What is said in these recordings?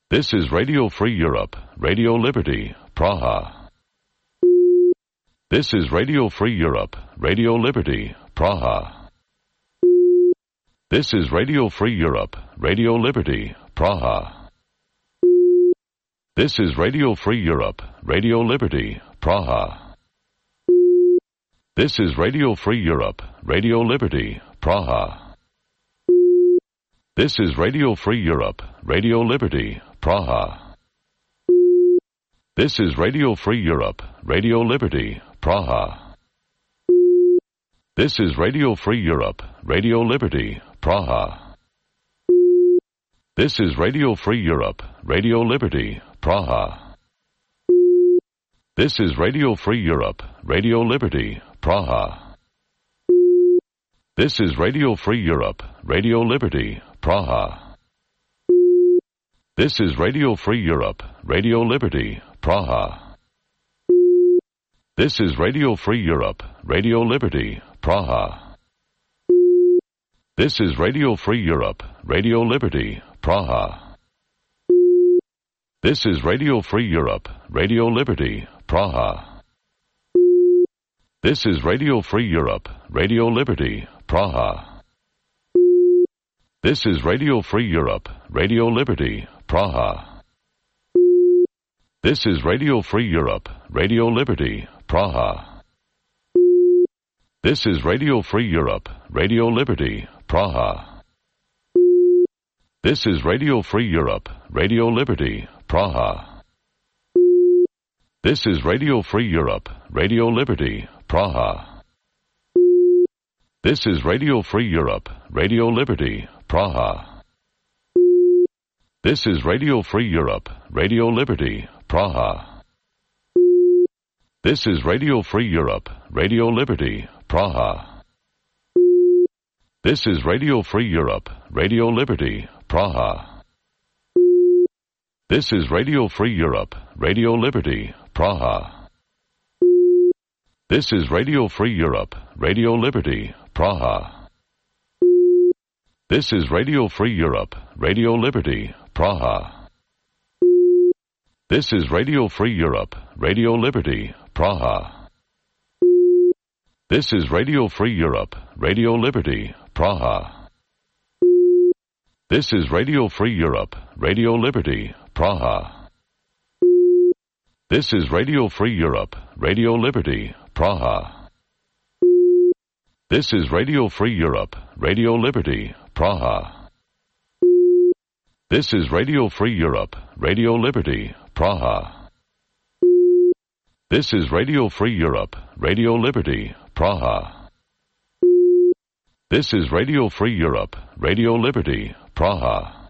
This is Radio Free Europe, Radio Liberty, Praha. This is Radio Free Europe, Radio Liberty, Praha. This is Radio Free Europe, Radio Liberty, Praha. This is Radio Free Europe, Radio Liberty, Praha. This is Radio Free Europe, Radio Liberty, Praha. This is Radio Free Europe, Radio Liberty, Praha. This is Radio Free Europe, Radio Liberty, Praha. This is Radio Free Europe, Radio Liberty, Praha. This is Radio Free Europe, Radio Liberty, Praha. This is Radio Free Europe, Radio Liberty, Praha. This is Radio Free Europe, Radio Liberty, Praha. This is Radio Free Europe, Radio Liberty, Praha. This is Radio Free Europe, Radio Liberty, Praha. This is Radio Free Europe, Radio Liberty, Praha. This is Radio Free Europe, Radio Liberty, Praha. This is Radio Free Europe, Radio Liberty, Praha. This is Radio Free Europe, Radio Liberty, Praha. This is Radio Free Europe, Radio Liberty, Praha. This is Radio Free Europe, Radio Liberty, Praha. This is Radio Free Europe, Radio Liberty, Praha. This is Radio Free Europe, Radio Liberty, Praha. This is Radio Free Europe, Radio Liberty, Praha. This is Radio Free Europe, Radio Liberty, Praha. This is Radio Free Europe, Radio Liberty, Praha. This is Radio Free Europe, Radio Liberty, Praha. This is Radio Free Europe, Radio Liberty, Praha. This is Radio Free Europe, Radio Liberty, Praha. This is Radio Free Europe, Radio Liberty, Praha. This is Radio Free Europe, Radio Liberty, Praha. This is Radio Free Europe, Radio Liberty, Praha. This is Radio Free Europe, Radio Liberty, Praha. This is Radio Free Europe, Radio Liberty, Praha. This is Radio Free Europe, Radio Liberty, Praha. This is Radio Free Europe, Radio Liberty, Praha. This is Radio Free Europe, Radio Liberty, Praha. This is Radio Free Europe, Radio Liberty, Praha.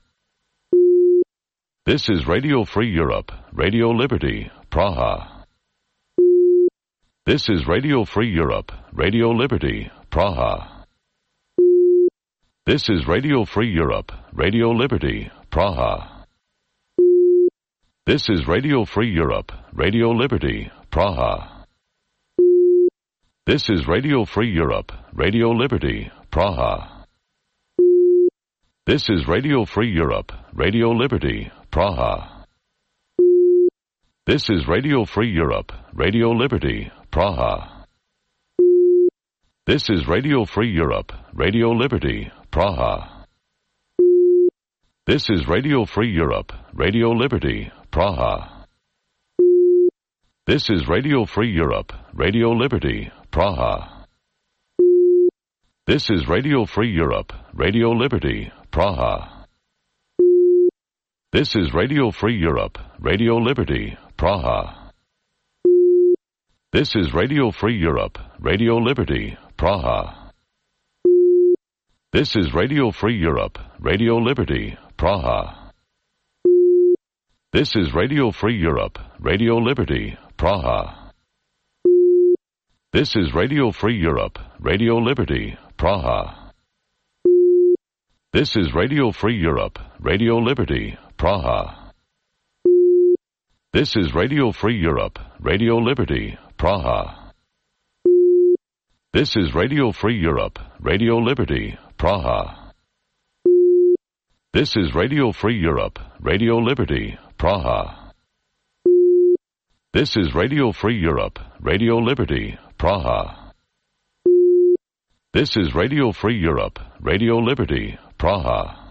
This is Radio Free Europe, Radio Liberty, Praha. This is Radio Free Europe, Radio Liberty, Praha. This is Radio Free Europe, Radio Liberty, Praha. This is Radio Free Europe, Radio Liberty, Praha. This is Radio Free Europe, Radio Liberty, Praha. This is Radio Free Europe, Radio Liberty, Praha. This is Radio Free Europe, Radio Liberty, Praha. This is Radio Free Europe, Radio Liberty, Praha. This is Radio Free Europe, Radio Liberty, Praha. This is Radio Free Europe, Radio Liberty, Praha. This is Radio Free Europe, Radio Liberty, Praha. This is Radio Free Europe, Radio Liberty, Praha. This is Radio Free Europe, Radio Liberty, Praha. This is Radio Free Europe, Radio Liberty, Praha. This is Radio Free Europe, Radio Liberty, Praha. This is Radio Free Europe, Radio Liberty, Praha. This is Radio Free Europe, Radio Liberty, Praha. This is Radio Free Europe, Radio Liberty, Praha. This is Radio Free Europe, Radio Liberty, Praha. This is Radio Free Europe, Radio Liberty, Praha. This is Radio Free Europe, Radio Liberty, Praha. This is Radio Free Europe, Radio Liberty, Praha.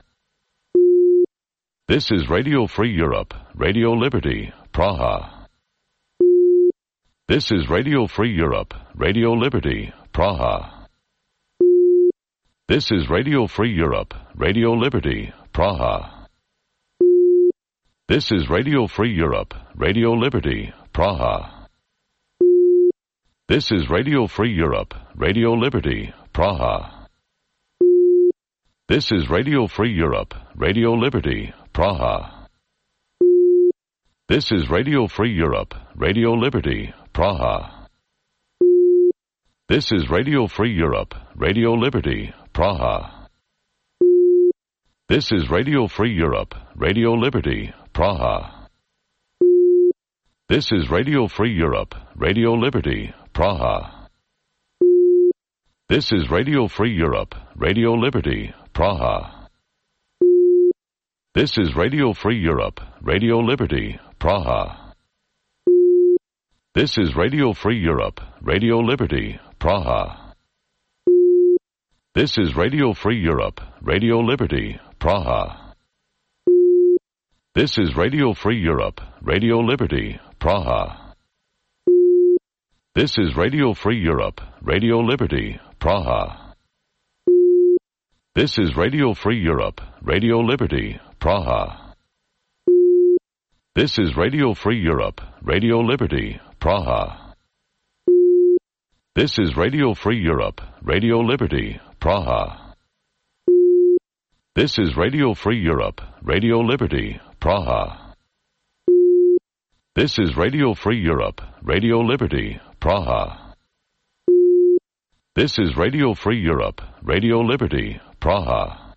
This is Radio Free Europe, Radio Liberty, Praha. This is Radio Free Europe, Radio Liberty, Praha. This is Radio Free Europe, Radio Liberty, Praha. This is Radio Free Europe, Radio Liberty, Praha. This is Radio Free Europe, Radio Liberty, Praha. This is Radio Free Europe, Radio Liberty, Praha. This is Radio Free Europe, Radio Liberty, Praha. This is Radio Free Europe, Radio Liberty, Praha. This is Radio Free Europe, Radio Liberty, Praha. This is Radio Free Europe, Radio Liberty, Praha. This is Radio Free Europe, Radio Liberty, Praha. This is Radio Free Europe, Radio Liberty, Praha. This is Radio Free Europe, Radio Liberty, Praha. This is Radio Free Europe, Radio Liberty, Praha. This is Radio Free Europe, Radio Liberty, Praha. This is Radio Free Europe, Radio Liberty, Praha. This is Radio Free Europe, Radio Liberty, Praha. This is Radio Free Europe, Radio Liberty, Praha. This is Radio Free Europe, Radio Liberty, Praha. This is Radio Free Europe, Radio Liberty, Praha. This is Radio Free Europe, Radio Liberty, Praha. This is Radio Free Europe, Radio Liberty, Praha.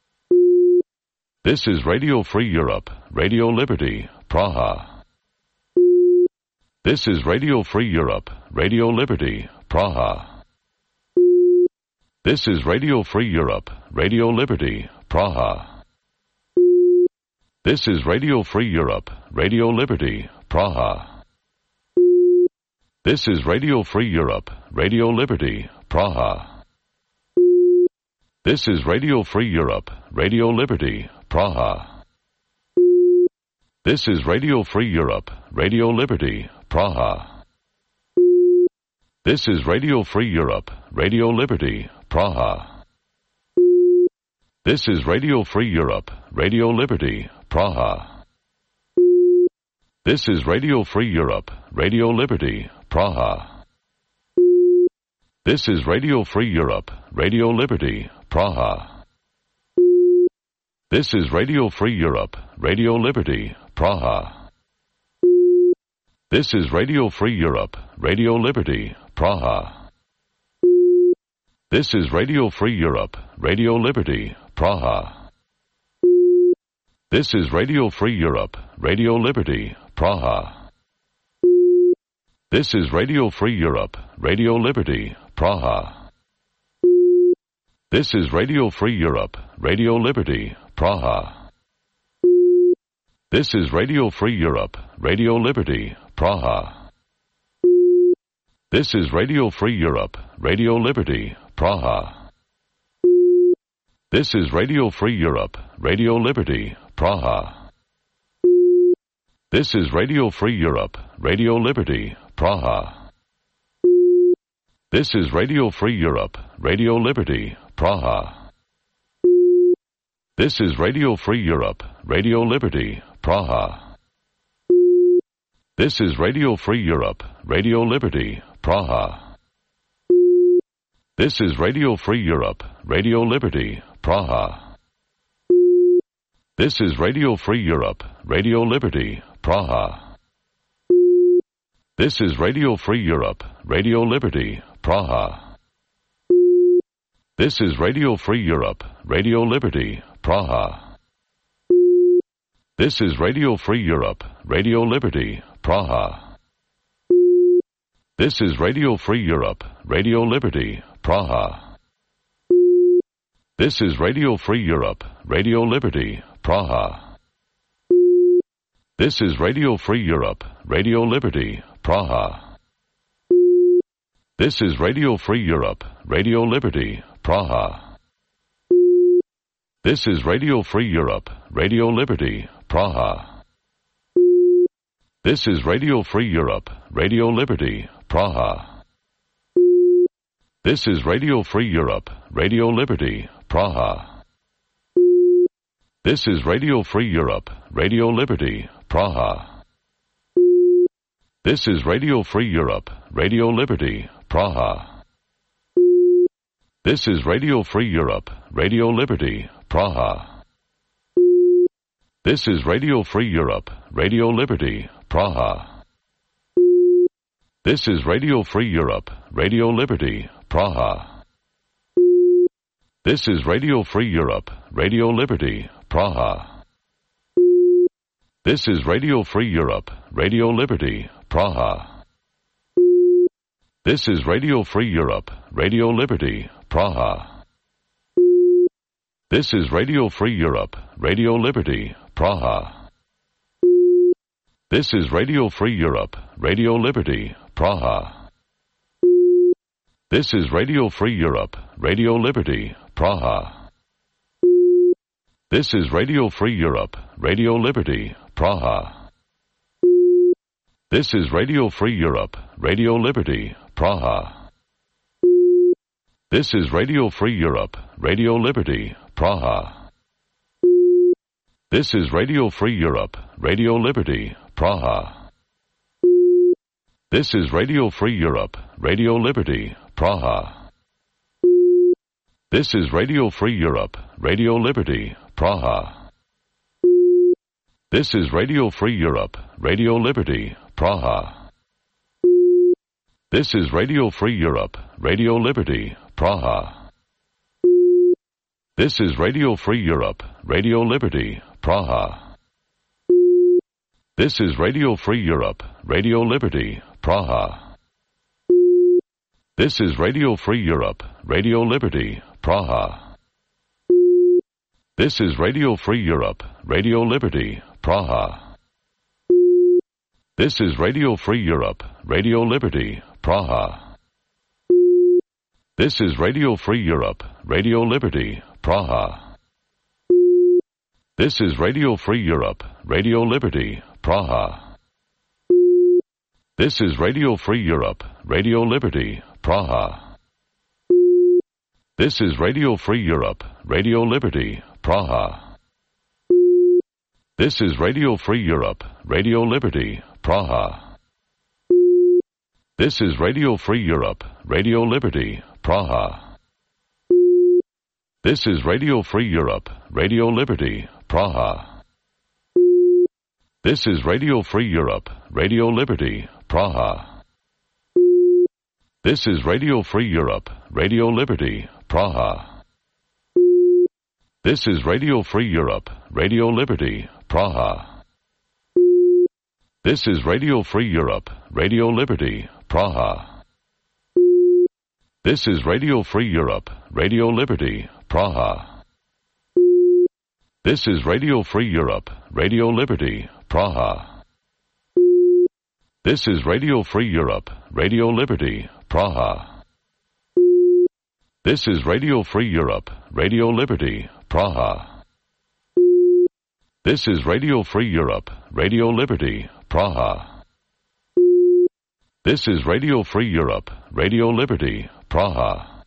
This is Radio Free Europe, Radio Liberty, Praha. This is Radio Free Europe, Radio Liberty, Praha. This is Radio Free Europe, Radio Liberty, Praha. This is Radio Free Europe, Radio Liberty, Praha. This is Radio Free Europe, Radio Liberty, Praha. This is Radio Free Europe, Radio Liberty, Praha. This is Radio Free Europe, Radio Liberty, Praha. This is Radio Free Europe, Radio Liberty, Praha. This is Radio Free Europe, Radio Liberty, Praha. This is Radio Free Europe, Radio Liberty, Praha. This is Radio Free Europe, Radio Liberty, Praha. This is Radio Free Europe, Radio Liberty, Praha. This is Radio Free Europe, Radio Liberty, Praha. This is Radio Free Europe, Radio Liberty, Praha. This is Radio Free Europe, Radio Liberty, Praha. This is Radio Free Europe, Radio Liberty, Praha. This is Radio Free Europe, Radio Liberty, Praha. This is Radio Free Europe, Radio Liberty, Praha. This is Radio Free Europe, Radio Liberty, Praha. This is Radio Free Europe, Radio Liberty, Praha. This is Radio Free Europe, Radio Liberty, Praha. This is Radio Free Europe, Radio Liberty, Praha. This is Radio Free Europe, Radio Liberty, Praha. This is Radio Free Europe, Radio Liberty, Praha. This is Radio Free Europe, Radio Liberty, Praha. This is Radio Free Europe, Radio Liberty, Praha. This is Radio Free Europe, Radio Liberty, Praha. This is Radio Free Europe, Radio Liberty, Praha. This is Radio Free Europe, Radio Liberty, Praha. This is Radio Free Europe, Radio Liberty, Praha. This is Radio Free Europe, Radio Liberty, Praha. This is Radio Free Europe, Radio Liberty, Praha. This is Radio Free Europe, Radio Liberty, Praha. This is Radio Free Europe, Radio Liberty, Praha. This is Radio Free Europe, Radio Liberty, Praha. This is Radio Free Europe, Radio Liberty, Praha. This is Radio Free Europe, Radio Liberty, Praha. This is Radio Free Europe, Radio Liberty, Praha. This is Radio Free Europe, Radio Liberty, Praha. This is Radio Free Europe, Radio Liberty, Praha. This is Radio Free Europe, Radio Liberty, Praha. This is Radio Free Europe, Radio Liberty, Praha. This is Radio Free Europe, Radio Liberty, Praha. This is Radio Free Europe, Radio Liberty, Praha. This is Radio Free Europe, Radio Liberty, Praha. This is Radio Free Europe, Radio Liberty, Praha. This is Radio Free Europe, Radio Liberty, Praha. This is Radio Free Europe, Radio Liberty, Praha. This is Radio Free Europe, Radio Liberty, Praha. This is Radio Free Europe, Radio Liberty, Praha. This is Radio Free Europe, Radio Liberty, Praha. This is Radio Free Europe, Radio Liberty, Praha. This is Radio Free Europe, Radio Liberty, Praha. This is Radio Free Europe, Radio Liberty, Praha. This is Radio Free Europe, Radio Liberty, Praha. This is Radio Free Europe, Radio Liberty, Praha. This is Radio Free Europe, Radio Liberty, Praha. This is Radio Free Europe, Radio Liberty, Praha. This is Radio Free Europe, Radio Liberty, Praha. This is Radio Free Europe, Radio Liberty, Praha. This is Radio Free Europe, Radio Liberty, Praha. This is Radio Free Europe, Radio Liberty, Praha. This is Radio Free Europe, Radio Liberty, Praha. This is Radio Free Europe, Radio Liberty, Praha. This is Radio Free Europe, Radio Liberty, Praha. This is Radio Free Europe, Radio Liberty, Praha. This is Radio Free Europe, Radio Liberty, Praha. This is Radio Free Europe, Radio Liberty, Praha. This is Radio Free Europe, Radio Liberty, Praha. This is Radio Free Europe, Radio Liberty, Praha. This is Radio Free Europe, Radio Liberty, Praha. This is Radio Free Europe, Radio Liberty, Praha. This is Radio Free Europe, Radio Liberty, Praha. This is Radio Free Europe, Radio Liberty, Praha. This is Radio Free Europe, Radio Liberty, Praha. This is Radio Free Europe, Radio Liberty, Praha. This is Radio Free Europe, Radio Liberty, Praha.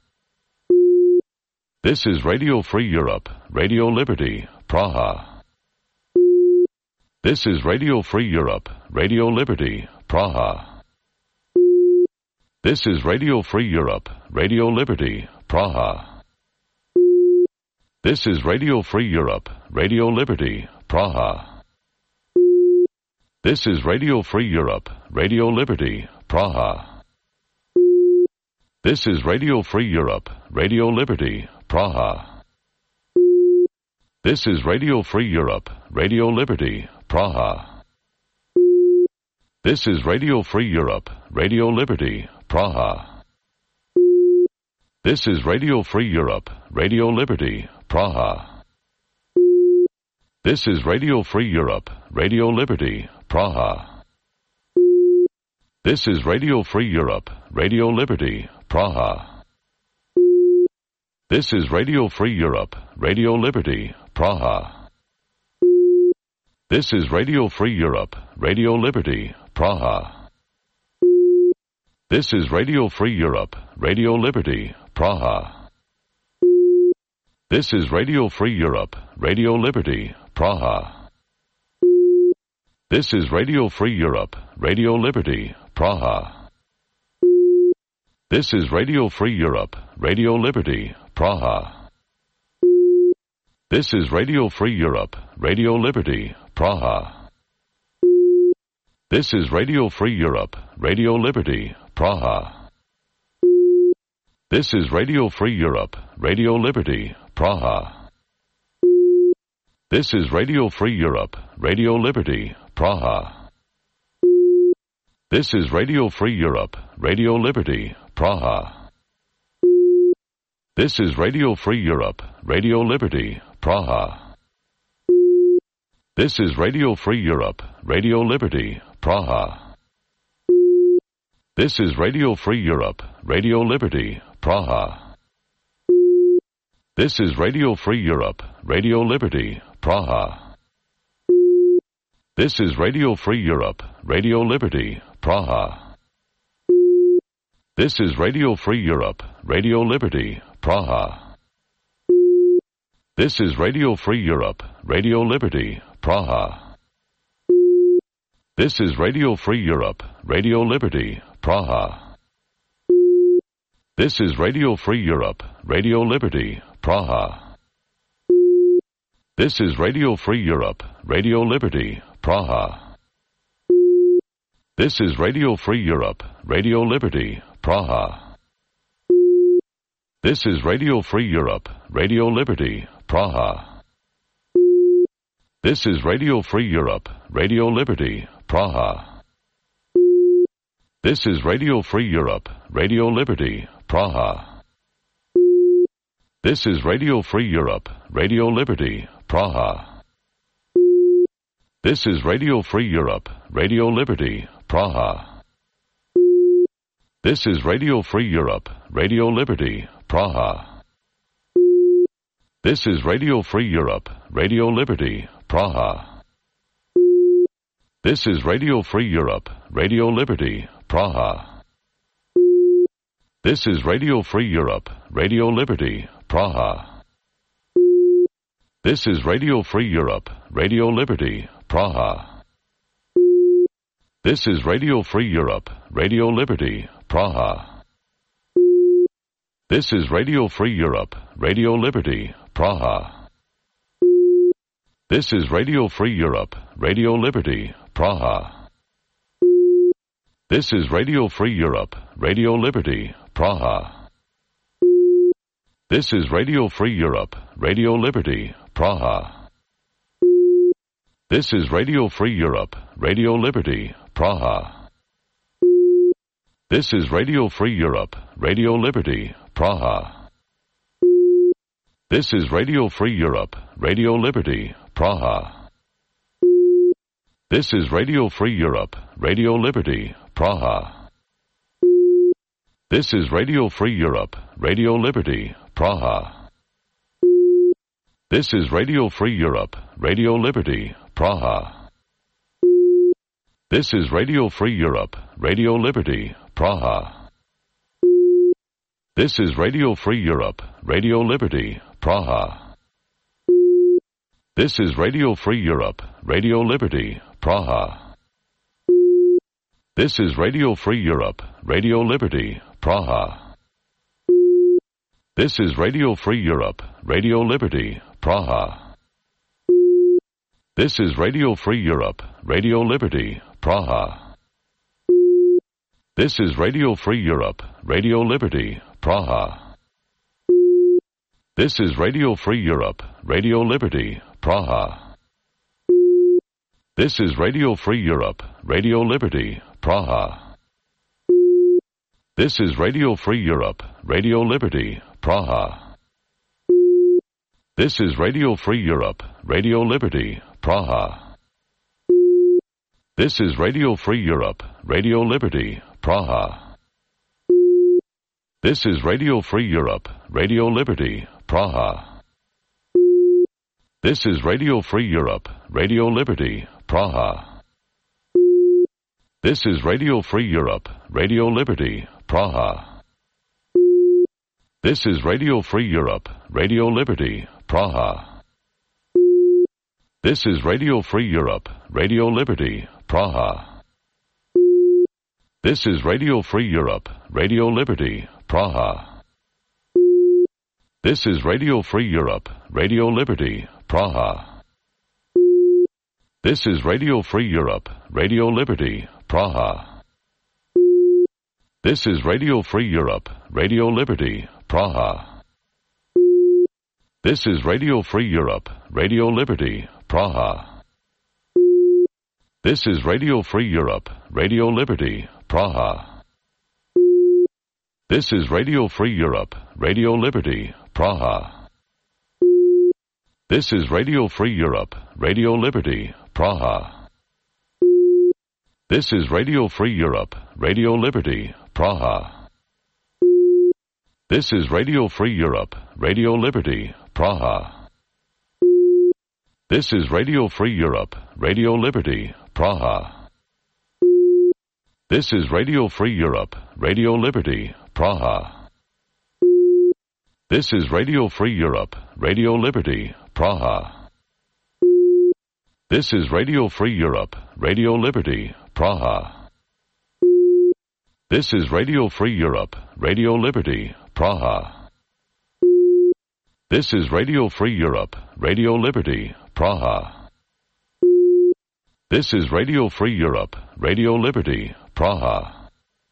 This is Radio Free Europe, Radio Liberty, Praha. This is Radio Free Europe, Radio Liberty, Praha. This is Radio Free Europe, Radio Liberty, Praha. This is Radio Free Europe, Radio Liberty, Praha. This is Radio Free Europe, Radio Liberty, Praha. This is Radio Free Europe, Radio Liberty, Praha. This is Radio Free Europe, Radio Liberty, Praha. This is Radio Free Europe, Radio Liberty, Praha. This is Radio Free Europe, Radio Liberty, Praha. This is Radio Free Europe, Radio Liberty, Praha. This is Radio Free Europe, Radio Liberty, Praha. This is Radio Free Europe, Radio Liberty, Praha. This is Radio Free Europe, Radio Liberty, Praha. This is Radio Free Europe, Radio Liberty, Praha. This is Radio Free Europe, Radio Liberty, Praha. This is Radio Free Europe, Radio Liberty, Praha. This is Radio Free Europe, Radio Liberty, Praha. This is Radio Free Europe, Radio Liberty, Praha. This is Radio Free Europe, Radio Liberty, Praha. This is Radio Free Europe, Radio Liberty, Praha. This is Radio Free Europe, Radio Liberty, Praha. This is Radio Free Europe, Radio Liberty, Praha. This is Radio Free Europe, Radio Liberty, Praha. This is Radio Free Europe, Radio Liberty, Praha. This is Radio Free Europe, Radio Liberty, Praha. This is Radio Free Europe, Radio Liberty, Praha. This is Radio Free Europe, Radio Liberty, Praha. This is Radio Free Europe, Radio Liberty, Praha. This is Radio Free Europe, Radio Liberty, Praha. This is Radio Free Europe, Radio Liberty, Praha. This is Radio Free Europe, Radio Liberty, Praha. This is Radio Free Europe, Radio Liberty, Praha. This is Radio Free Europe, Radio Liberty, Praha. This is Radio Free Europe, Radio Liberty, Praha. This is Radio Free Europe, Radio Liberty, Praha. This is Radio Free Europe, Radio Liberty, Praha. This is Radio Free Europe, Radio Liberty, Praha. This is Radio Free Europe, Radio Liberty, Praha. This is Radio Free Europe, Radio Liberty, Praha. This is Radio Free Europe, Radio Liberty, Praha. This is Radio Free Europe, Radio Liberty, Praha. This is Radio Free Europe, Radio Liberty, Praha. This is Radio Free Europe, Radio Liberty, Praha. This is Radio Free Europe, Radio Liberty, Praha. This is Radio Free Europe, Radio Liberty, Praha. This is Radio Free Europe, Radio Liberty, Praha. This is Radio Free Europe, Radio Liberty, Praha. This is Radio Free Europe, Radio Liberty, Praha. This is Radio Free Europe, Radio Liberty, Praha. This is Radio Free Europe, Radio Liberty, Praha. This is Radio Free Europe, Radio Liberty, Praha. This is Radio Free Europe, Radio Liberty, Praha. This is Radio Free Europe, Radio Liberty, Praha. This is Radio Free Europe, Radio Liberty, Praha. This is Radio Free Europe, Radio Liberty, Praha. This is Radio Free Europe, Radio Liberty, Praha. This is Radio Free Europe, Radio Liberty, Praha. This is Radio Free Europe, Radio Liberty, Praha. This is Radio Free Europe, Radio Liberty, Praha. This is Radio Free Europe, Radio Liberty, Praha. This is Radio Free Europe, Radio Liberty, Praha. This is Radio Free Europe, Radio Liberty, Praha. This is Radio Free Europe, Radio Liberty, Praha. This is Radio Free Europe, Radio Liberty, Praha. This is Radio Free Europe, Radio Liberty, Praha. This is Radio Free Europe, Radio Liberty, Praha. This is Radio Free Europe, Radio Liberty, Praha. This is Radio Free Europe, Radio Liberty, Praha. This is Radio Free Europe, Radio Liberty, Praha. This is Radio Free Europe, Radio Liberty, Praha. This is Radio Free Europe, Radio Liberty, Praha. This is Radio Free Europe, Radio Liberty, Praha. This is Radio Free Europe, Radio Liberty, Praha. This is Radio Free Europe, Radio Liberty, Praha. This is Radio Free Europe, Radio Liberty, Praha. This is Radio Free Europe, Radio Liberty, Praha. This is Radio Free Europe, Radio Liberty, Praha. This is Radio Free Europe, Radio Liberty, Praha. This is Radio Free Europe, Radio Liberty, Praha. This is Radio Free Europe, Radio Liberty, Praha. This is Radio Free Europe, Radio Liberty, Praha. This is Radio Free Europe, Radio Liberty, Praha. This is Radio Free Europe, Radio Liberty, Praha. This is Radio Free Europe, Radio Liberty, Praha. This is Radio Free Europe, Radio Liberty, Praha. This is Radio Free Europe, Radio Liberty, Praha. This is Radio Free Europe, Radio Liberty, Praha. This is Radio Free Europe, Radio Liberty, Praha.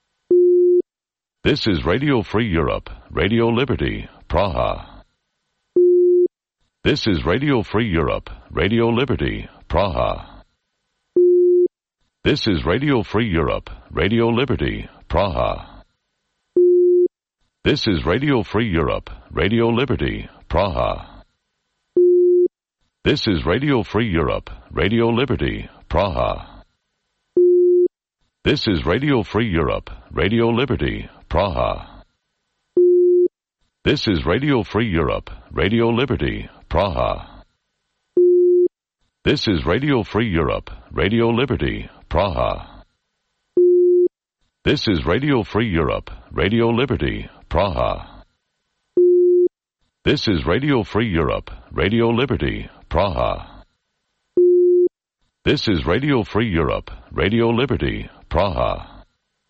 This is Radio Free Europe, Radio Liberty, Praha. This is Radio Free Europe, Radio Liberty, Praha. This is Radio Free Europe, Radio Liberty, Praha. This is Radio Free Europe, Radio Liberty, Praha. This is Radio Free Europe, Radio Liberty, Praha. This is Radio Free Europe, Radio Liberty, Praha. This is Radio Free Europe, Radio Liberty, Praha. This is Radio Free Europe, Radio Liberty, Praha. This is Radio Free Europe, Radio Liberty, Praha. This is Radio Free Europe, Radio Liberty, Praha. This is Radio Free Europe, Radio Liberty, Praha.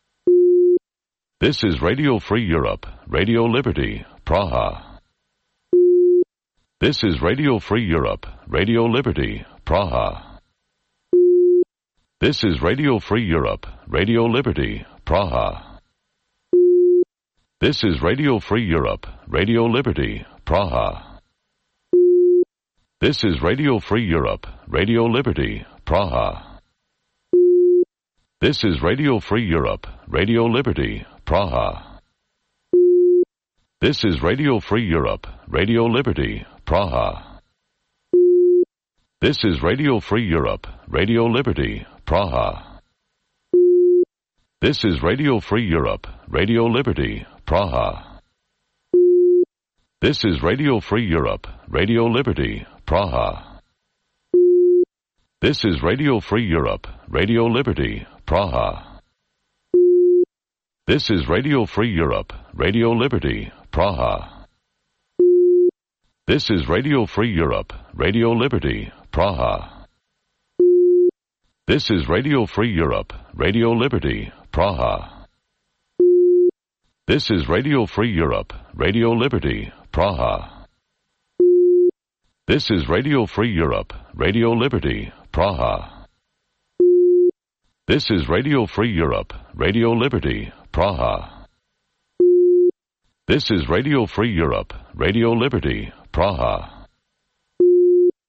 This is Radio Free Europe, Radio Liberty, Praha. This is Radio Free Europe, Radio Liberty, Praha. This is Radio Free Europe, Radio Liberty, Praha. This is Radio Free Europe, Radio Liberty, Praha. This is Radio Free Europe, Radio Liberty, Praha. This is Radio Free Europe, Radio Liberty, Praha. This is Radio Free Europe, Radio Liberty, Praha. This is Radio Free Europe, Radio Liberty, Praha. This is Radio Free Europe, Radio Liberty, Praha. This is Radio Free Europe, Radio Liberty, Praha. This is Radio Free Europe, Radio Liberty, Praha. This is Radio Free Europe, Radio Liberty, Praha. This is Radio Free Europe, Radio Liberty, Praha. This is Radio Free Europe, Radio Liberty, Praha. This is Radio Free Europe, Radio Liberty, Praha. This is Radio Free Europe, Radio Liberty, Praha. This is Radio Free Europe, Radio Liberty, Praha. This is Radio Free Europe, Radio Liberty, Praha.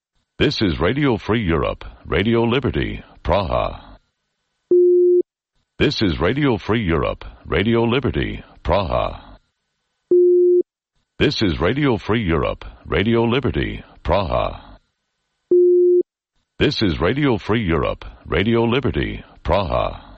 This is Radio Free Europe, Radio Liberty, Praha. This is Radio Free Europe, Radio Liberty, Praha. This is Radio Free Europe, Radio Liberty, Praha. This is Radio Free Europe, Radio Liberty, Praha.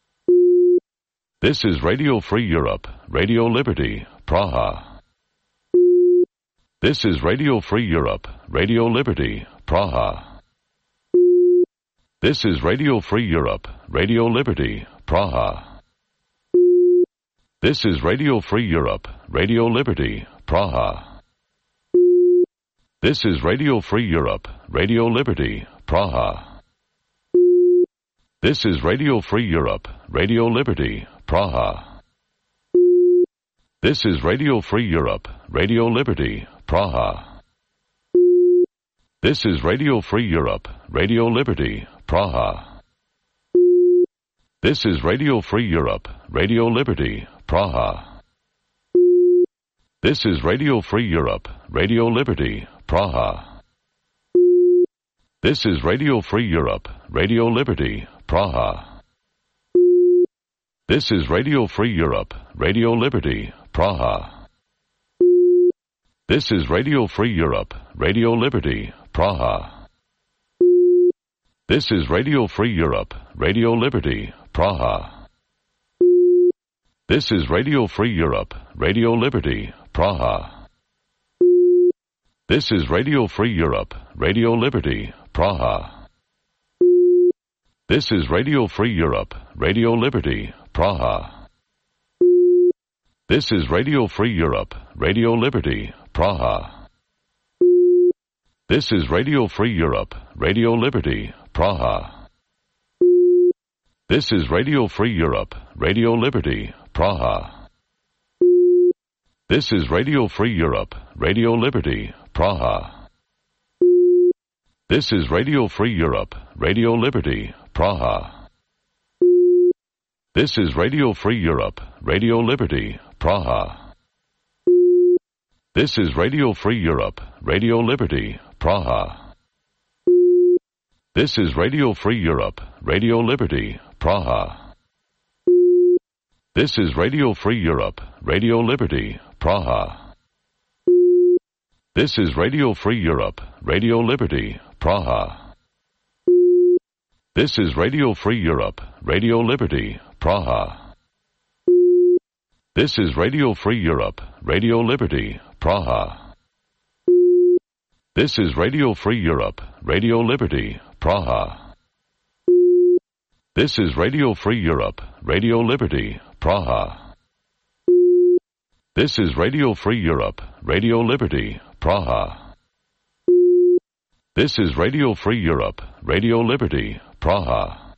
This is Radio Free Europe, Radio Liberty, Praha. This is Radio Free Europe, Radio Liberty, Praha. This is Radio Free Europe, Radio Liberty, Praha. This is Radio Free Europe, Radio Liberty, Praha. This is Radio Free Europe, Radio Liberty, Praha. This is Radio Free Europe, Radio Liberty, Praha. This is Radio Free Europe, Radio Liberty, Praha. This is Radio Free Europe, Radio Liberty, Praha. This is Radio Free Europe, Radio Liberty, Praha. This is Radio Free Europe, Radio Liberty, Praha. This is Radio Free Europe, Radio Liberty, Praha. This is Radio Free Europe, Radio Liberty, Praha. This is Radio Free Europe, Radio Liberty, Praha. This is Radio Free Europe, Radio Liberty, Praha. This is Radio Free Europe, Radio Liberty, Praha. This is Radio Free Europe, Radio Liberty, Praha. This is Radio Free Europe, Radio Liberty, Praha. This is Radio Free Europe, Radio Liberty, Praha. This is Radio Free Europe, Radio Liberty, Praha. This is Radio Free Europe, Radio Liberty, Praha. This is Radio Free Europe, Radio Liberty, Praha. This is Radio Free Europe, Radio Liberty, Praha. This is Radio Free Europe, Radio Liberty, Praha. This is Radio Free Europe, Radio Liberty, Praha. This is Radio Free Europe, Radio Liberty, Praha. This is Radio Free Europe, Radio Liberty, Praha. This is Radio Free Europe, Radio Liberty, Praha. This is Radio Free Europe, Radio Liberty, Praha. This is Radio Free Europe, Radio Liberty, Praha. This is Radio Free Europe, Radio Liberty, Praha. This is Radio Free Europe, Radio Liberty, Praha. This is Radio Free Europe, Radio Liberty, Praha. This is Radio Free Europe, Radio Liberty, Praha.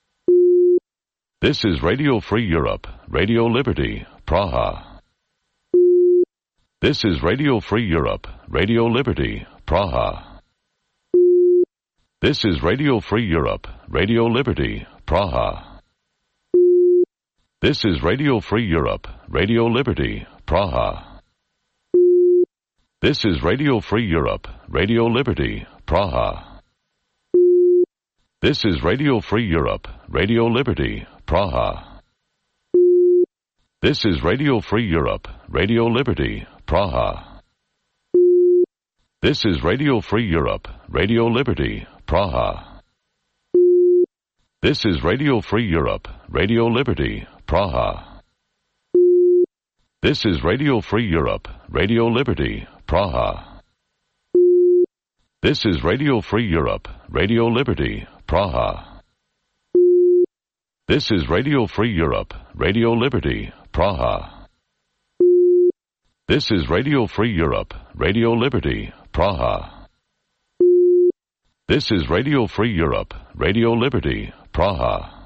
This is Radio Free Europe, Radio Liberty, Praha. This is Radio Free Europe, Radio Liberty, Praha. This is Radio Free Europe, Radio Liberty, Praha. This is Radio Free Europe, Radio Liberty, Praha. This is Radio Free Europe, Radio Liberty, Praha. This is Radio Free Europe, Radio Liberty, Praha. This is Radio Free Europe, Radio Liberty, Praha. This is Radio Free Europe, Radio Liberty, Praha. This is Radio Free Europe, Radio Liberty, Praha. This is Radio Free Europe, Radio Liberty, Praha. This is Radio Free Europe, Radio Liberty, Praha. This is Radio Free Europe, Radio Liberty, Praha. This is Radio Free Europe, Radio Liberty, Praha. This is Radio Free Europe, Radio Liberty, Praha.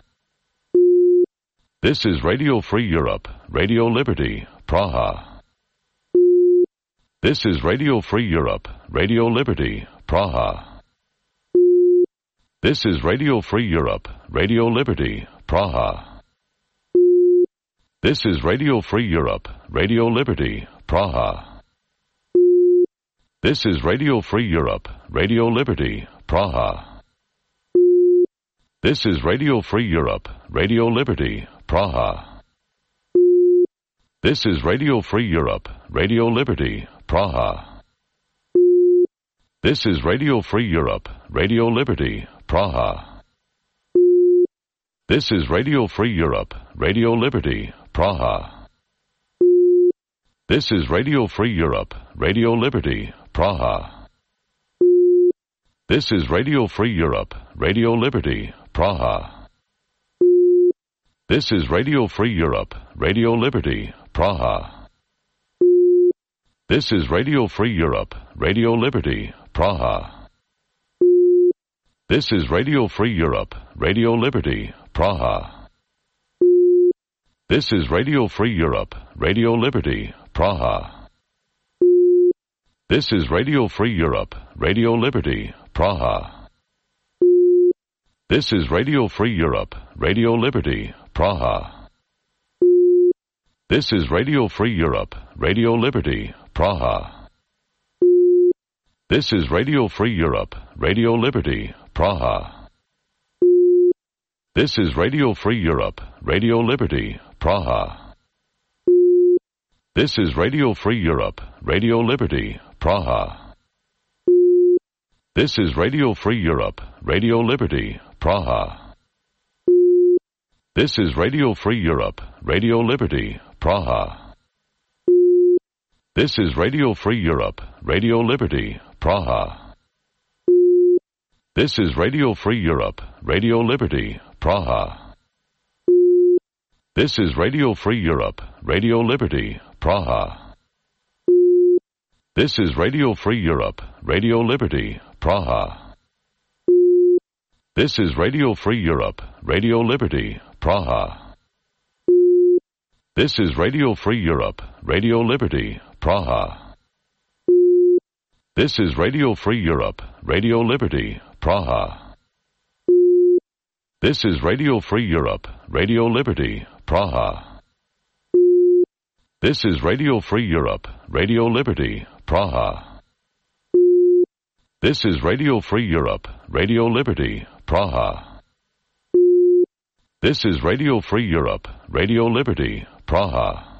This is Radio Free Europe, Radio Liberty, Praha. This is Radio Free Europe, Radio Liberty, Praha. This is Radio Free Europe, Radio Liberty, Praha. This is Radio Free Europe, Radio Liberty, Praha. This is Radio Free Europe, Radio Liberty, Praha. This is Radio Free Europe, Radio Liberty, Praha. This is Radio Free Europe, Radio Liberty, Praha. This is Radio Free Europe, Radio Liberty, Praha. This is Radio Free Europe, Radio Liberty, Praha. This is Radio Free Europe, Radio Liberty, Praha. This is Radio Free Europe, Radio Liberty, Praha. This is Radio Free Europe, Radio Liberty, Praha. This is Radio Free Europe, Radio Liberty, Praha. This is Radio Free Europe, Radio Liberty, Praha. This is Radio Free Europe, Radio Liberty, Praha. This is Radio Free Europe, Radio Liberty, Praha. This is Radio Free Europe, Radio Liberty, Praha. This is Radio Free Europe, Radio Liberty, Praha. This is Radio Free Europe, Radio Liberty, Praha. This is Radio Free Europe, Radio Liberty, Praha. This is Radio Free Europe, Radio Liberty, Praha. This is Radio Free Europe, Radio Liberty, Praha. This is Radio Free Europe, Radio Liberty, Praha. This is Radio Free Europe, Radio Liberty, Praha. This is Radio Free Europe, Radio Liberty, Praha. This is Radio Free Europe, Radio Liberty, Praha. This is Radio Free Europe, Radio Liberty, Praha. This is Radio Free Europe, Radio Liberty, Praha. This is Radio Free Europe, Radio Liberty, Praha. This is Radio Free Europe, Radio Liberty, Praha. This is Radio Free Europe, Radio Liberty, Praha. This is Radio Free Europe, Radio Liberty, Praha. This is Radio Free Europe, Radio Liberty, Praha. This is Radio Free Europe, Radio Liberty, Praha.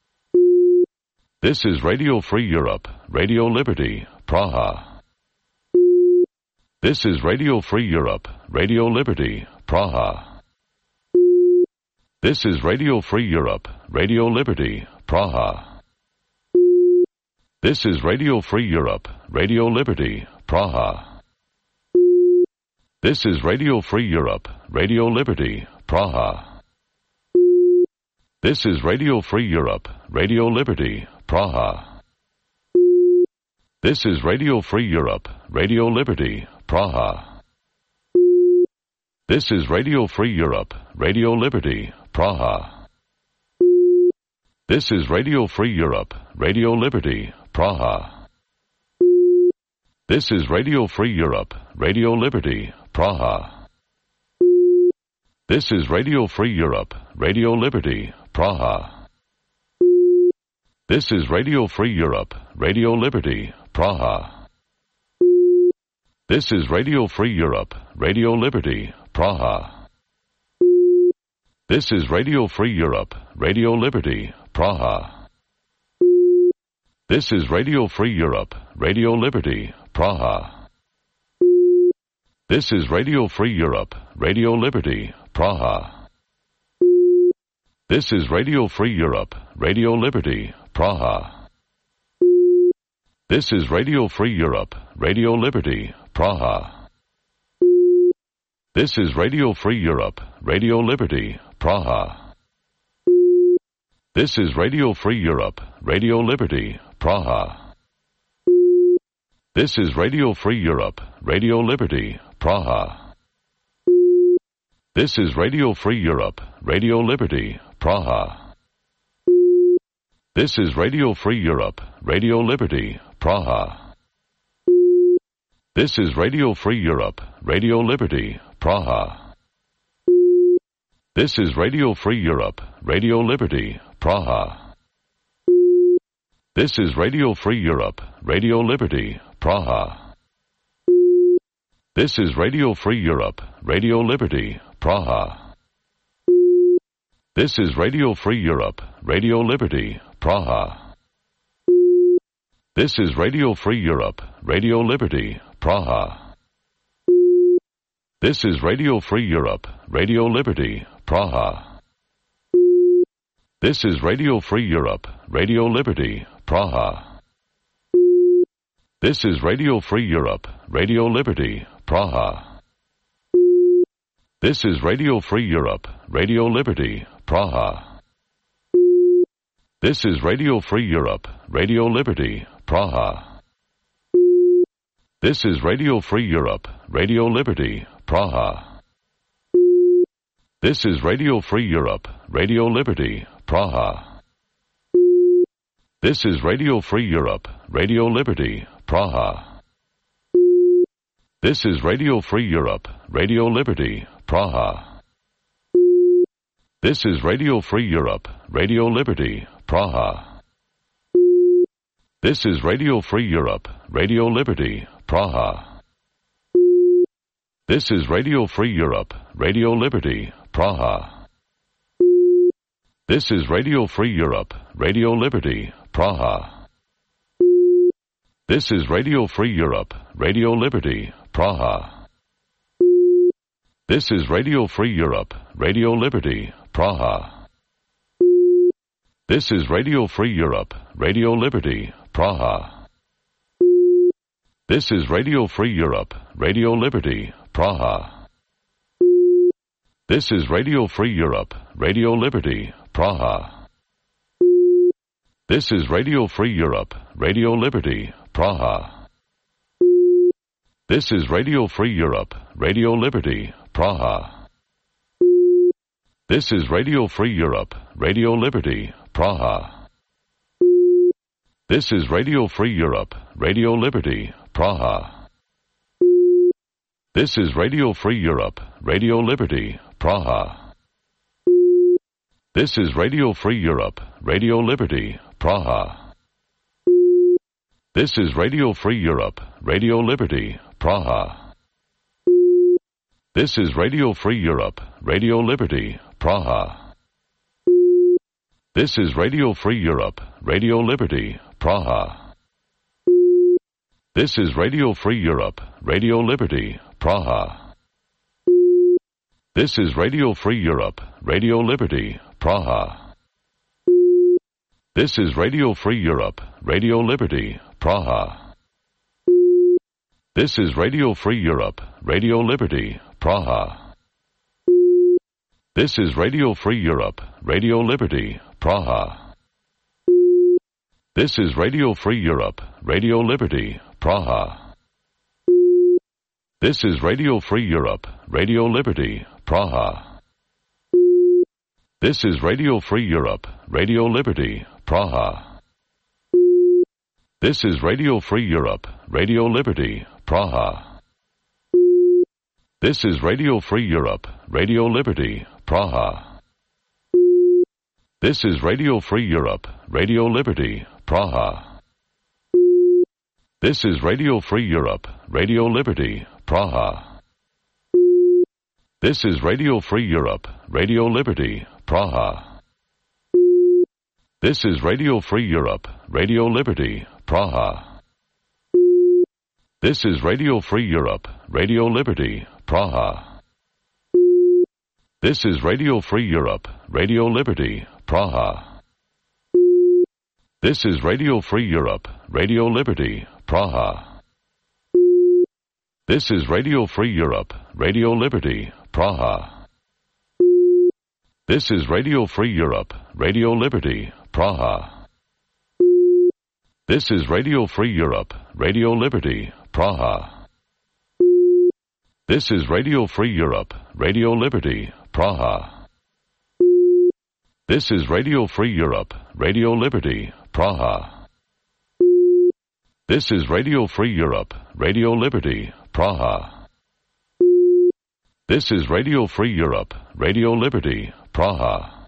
This is Radio Free Europe, Radio Liberty, Praha. This is Radio Free Europe, Radio Liberty, Praha. This is Radio Free Europe, Radio Liberty, Praha. This is Radio Free Europe, Radio Liberty, Praha. This is Radio Free Europe, Radio Liberty, Praha. This is Radio Free Europe, Radio Liberty, Praha. This is Radio Free Europe, Radio Liberty, Praha. This is Radio Free Europe, Radio Liberty, Praha. This is Radio Free Europe, Radio Liberty, Praha. This is Radio Free Europe, Radio Liberty, Praha. This is Radio Free Europe, Radio Liberty, Praha. This is Radio Free Europe, Radio Liberty, Praha. This is Radio Free Europe, Radio Liberty, Praha. This is Radio Free Europe, Radio Liberty, Praha. This is Radio Free Europe, Radio Liberty, Praha. This is Radio Free Europe, Radio Liberty, Praha. This is Radio Free Europe, Radio Liberty, Praha. This is Radio Free Europe, Radio Liberty, Praha. This is Radio Free Europe, Radio Liberty, Praha. This is Radio Free Europe, Radio Liberty, Praha. This is Radio Free Europe, Radio Liberty, Praha. This is Radio Free Europe, Radio Liberty, Praha. This is Radio Free Europe, Radio Liberty, Praha. This is Radio Free Europe, Radio Liberty, Praha. This is Radio Free Europe, Radio Liberty, Praha. This is Radio Free Europe, Radio Liberty, Praha. This is Radio Free Europe, Radio Liberty, Praha. This is Radio Free Europe, Radio Liberty, Praha. This is Radio Free Europe, Radio Liberty, Praha. This is Radio Free Europe, Radio Liberty, Praha. This is Radio Free Europe, Radio Liberty, Praha. This is Radio Free Europe, Radio Liberty, Praha. This is Radio Free Europe, Radio Liberty, Praha. This is Radio Free Europe, Radio Liberty, Praha. This is Radio Free Europe, Radio Liberty, Praha. This is Radio Free Europe, Radio Liberty, Praha. This is Radio Free Europe, Radio Liberty, Praha. This is Radio Free Europe, Radio Liberty, Praha. This is Radio Free Europe, Radio Liberty, Praha. This is Radio Free Europe, Radio Liberty, Praha. This is Radio Free Europe, Radio Liberty, Praha. This is Radio Free Europe, Radio Liberty, Praha. This is Radio Free Europe, Radio Liberty, Praha. This is Radio Free Europe, Radio Liberty, Praha. This is Radio Free Europe, Radio Liberty, Praha. This is Radio Free Europe, Radio Liberty, Praha. This is Radio Free Europe, Radio Liberty, Praha. This is Radio Free Europe, Radio Liberty, Praha. This is Radio Free Europe, Radio Liberty, Praha. This is Radio Free Europe, Radio Liberty, Praha. This is Radio Free Europe, Radio Liberty, Praha. This is Radio Free Europe, Radio Liberty, Praha. This is Radio Free Europe, Radio Liberty, Praha. This is Radio Free Europe, Radio Liberty, Praha. This is Radio Free Europe, Radio Liberty, Praha. This is Radio Free Europe, Radio Liberty, Praha. This is Radio Free Europe, Radio Liberty, Praha. This is Radio Free Europe, Radio Liberty, Praha. This is Radio Free Europe, Radio Liberty, Praha. This is Radio Free Europe, Radio Liberty, Praha. This is Radio Free Europe, Radio Liberty, Praha. This is Radio Free Europe, Radio Liberty, Praha. This is Radio Free Europe, Radio Liberty, Praha. This is Radio Free Europe, Radio Liberty, Praha. This is Radio Free Europe, Radio Liberty, Praha. This is Radio Free Europe, Radio Liberty, Praha. This is Radio Free Europe, Radio Liberty, Praha. This is Radio Free Europe, Radio Liberty, Praha. This is Radio Free Europe, Radio Liberty, Praha. This is Radio Free Europe, Radio Liberty, Praha. This is Radio Free Europe, Radio Liberty, Praha. This is Radio Free Europe, Radio Liberty, Praha. This is Radio Free Europe, Radio Liberty, Praha. This is Radio Free Europe, Radio Liberty, Praha. This is Radio Free Europe, Radio Liberty, Praha. This is Radio Free Europe, Radio Liberty, Praha. This is Radio Free Europe, Radio Liberty, Praha. This is Radio Free Europe, Radio Liberty, Praha. This is Radio Free Europe, Radio Liberty, Praha. This is Radio Free Europe, Radio Liberty, Praha.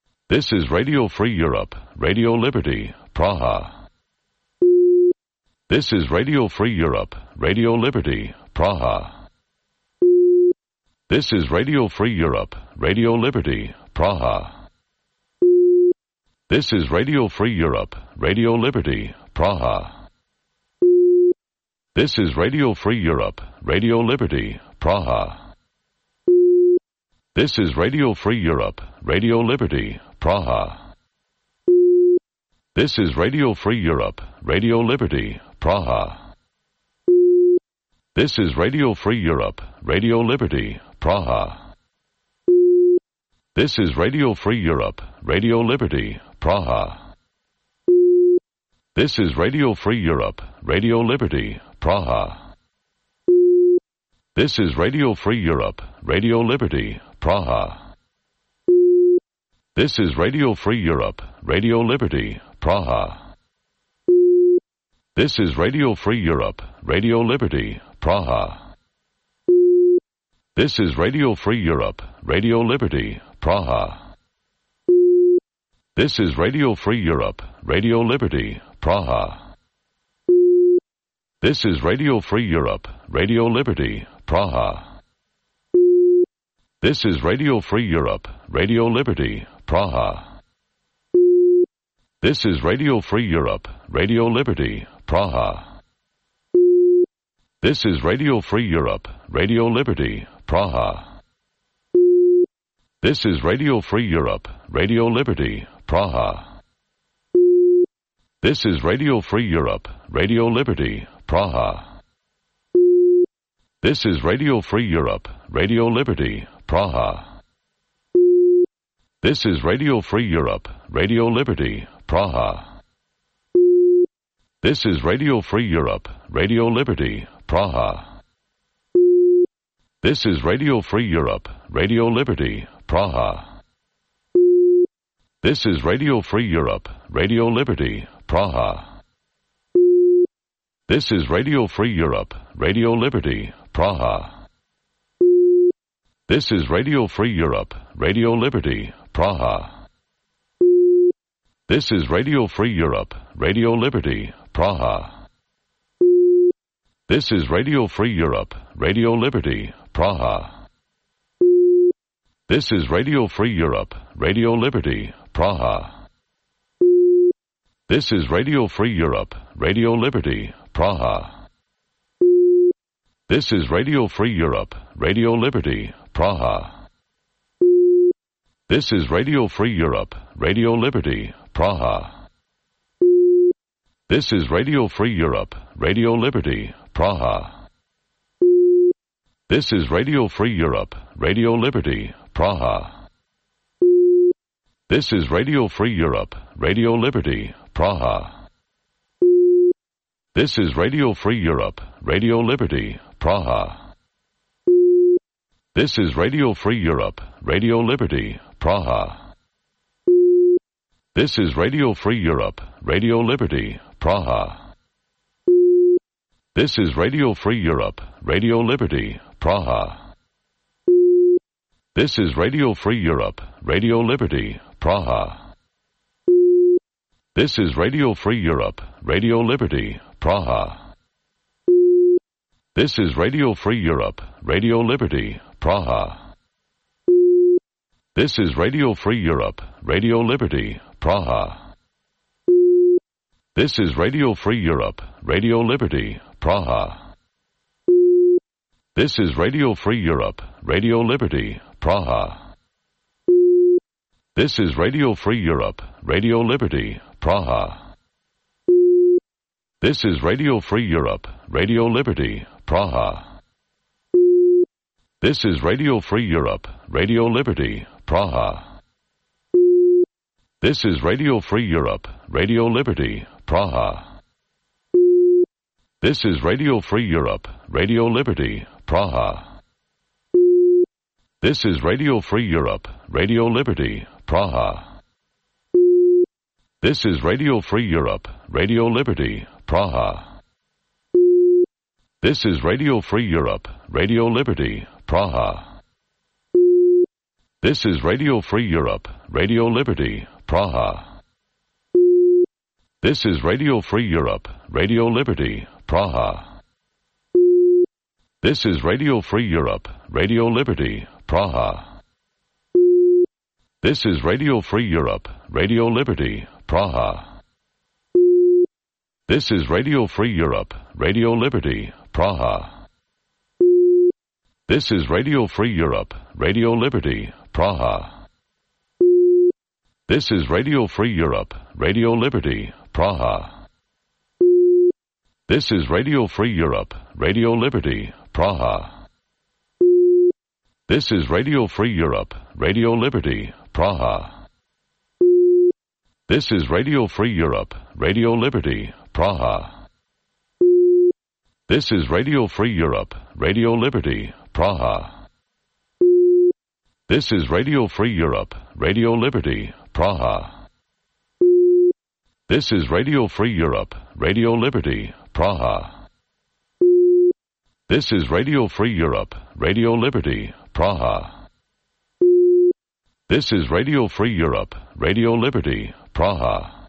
This is Radio Free Europe, Radio Liberty, Praha. This is Radio Free Europe, Radio Liberty, Praha. This is Radio Free Europe, Radio Liberty, Praha. This is Radio Free Europe, Radio Liberty, Praha. This is Radio Free Europe, Radio Liberty, Praha. This is Radio Free Europe, Radio Liberty, Praha. This is Radio Free Europe, Radio Liberty, Praha. This is Radio Free Europe, Radio Liberty, Praha. This is Radio Free Europe, Radio Liberty, Praha. This is Radio Free Europe, Radio Liberty, Praha. This is Radio Free Europe, Radio Liberty, Praha. This is Radio Free Europe, Radio Liberty, Praha. This is Radio Free Europe, Radio Liberty, Praha. This is Radio Free Europe, Radio Liberty, Praha. This is Radio Free Europe, Radio Liberty, Praha. This is Radio Free Europe, Radio Liberty, Praha. This is Radio Free Europe, Radio Liberty, Praha. This is Radio Free Europe, Radio Liberty, Praha. This is Radio Free Europe, Radio Liberty, Praha. This is Radio Free Europe, Radio Liberty, Praha. This is Radio Free Europe, Radio Liberty, Praha. This is Radio Free Europe, Radio Liberty, Praha. This is Radio Free Europe, Radio Liberty, Praha. This is Radio Free Europe, Radio Liberty, Praha. This is Radio Free Europe, Radio Liberty, Praha. This is Radio Free Europe, Radio Liberty, Praha. This is Radio Free Europe, Radio Liberty, Praha. This is Radio Free Europe, Radio Liberty, Praha. This is Radio Free Europe, Radio Liberty, Praha. This is Radio Free Europe, Radio Liberty, Praha. This is Radio Free Europe, Radio Liberty, Praha. This is Radio Free Europe, Radio Liberty, Praha. This is Radio Free Europe, Radio Liberty, Praha. This is Radio Free Europe, Radio Liberty, Praha. This is Radio Free Europe, Radio Liberty, Praha. This is Radio Free Europe, Radio Liberty, Praha. This is Radio Free Europe, Radio Liberty, Praha. This is Radio Free Europe, Radio Liberty, Praha. This is Radio Free Europe, Radio Liberty, Praha. This is Radio Free Europe, Radio Liberty, Praha. This is Radio Free Europe, Radio Liberty, Praha. This is Radio Free Europe, Radio Liberty, Praha. This is Radio Free Europe, Radio Liberty, Praha. This is Radio Free Europe, Radio Liberty, Praha. This is Radio Free Europe, Radio Liberty, Praha. This is Radio Free Europe, Radio Liberty, Praha. This is Radio Free Europe, Radio Liberty, Praha. This is Radio Free Europe, Radio Liberty, Praha. This is Radio Free Europe, Radio Liberty, Praha. This is Radio Free Europe, Radio Liberty, Praha. This is Radio Free Europe, Radio Liberty, Praha. This is Radio Free Europe, Radio Liberty, Praha. This is Radio Free Europe, Radio Liberty, Praha. This is Radio Free Europe, Radio Liberty, Praha. This is Radio Free Europe, Radio Liberty, Praha. This is Radio Free Europe, Radio Liberty, Praha. This is Radio Free Europe, Radio Liberty, Praha. This is Radio Free Europe, Radio Liberty, Praha. This is Radio Free Europe, Radio Liberty, Praha. This is Radio Free Europe, Radio Liberty, Praha. This is Radio Free Europe, Radio Liberty, Praha. This is Radio Free Europe, Radio Liberty, Praha. This is Radio Free Europe, Radio Liberty, Praha. This is Radio Free Europe, Radio Liberty, Praha. This is Radio Free Europe, Radio Liberty, Praha. This is Radio Free Europe, Radio Liberty, Praha. This is Radio Free Europe, Radio Liberty, Praha. This is Radio Free Europe, Radio Liberty, Praha. This is Radio Free Europe, Radio Liberty, Praha. This is Radio Free Europe, Radio Liberty, Praha.